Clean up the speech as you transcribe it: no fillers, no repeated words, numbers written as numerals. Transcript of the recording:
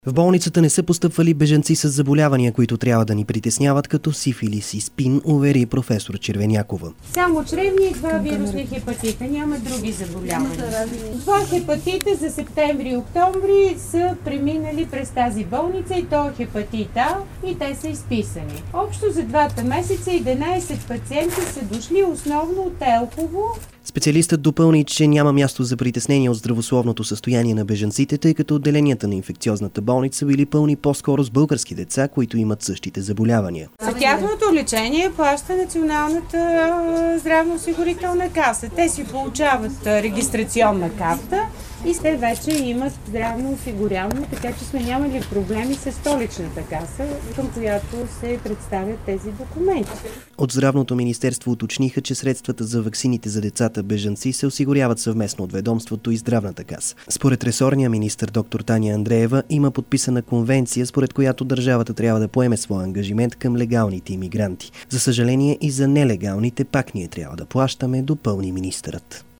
В болницата не са постъпвали бежанци с заболявания, които трябва да ни притесняват, като сифилис и спин, увери професор Червенякова. Само чревни и 2 вирусни хепатита, няма други заболявания. 2 хепатита за септември и октомври са преминали през тази болница и то хепатит А и те са изписани. Общо за 2 месеца 11 пациенти са дошли основно от Елхово. Специалистът допълни, че няма място за притеснение от здравословното състояние на бежанците, тъй като отделенията на инфекциозната болница били пълни по-скоро с български деца, които имат същите заболявания. За тяхното лечение плаща Националната здравноосигурителна каса. Те си получават регистрационна карта и те вече имат здравно осигуряване, така че сме нямали проблеми с столичната каса, към която се представят тези документи. От Здравното министерство уточниха, че средствата за ваксините за децата бежанци се осигуряват съвместно от ведомството и Здравната каса. Според ресорния министър доктор Таня Андреева има подписана конвенция, според която държавата трябва да поеме своя ангажимент към легалните имигранти. За съжаление и за нелегалните пак ние трябва да плащаме, допълни министърът.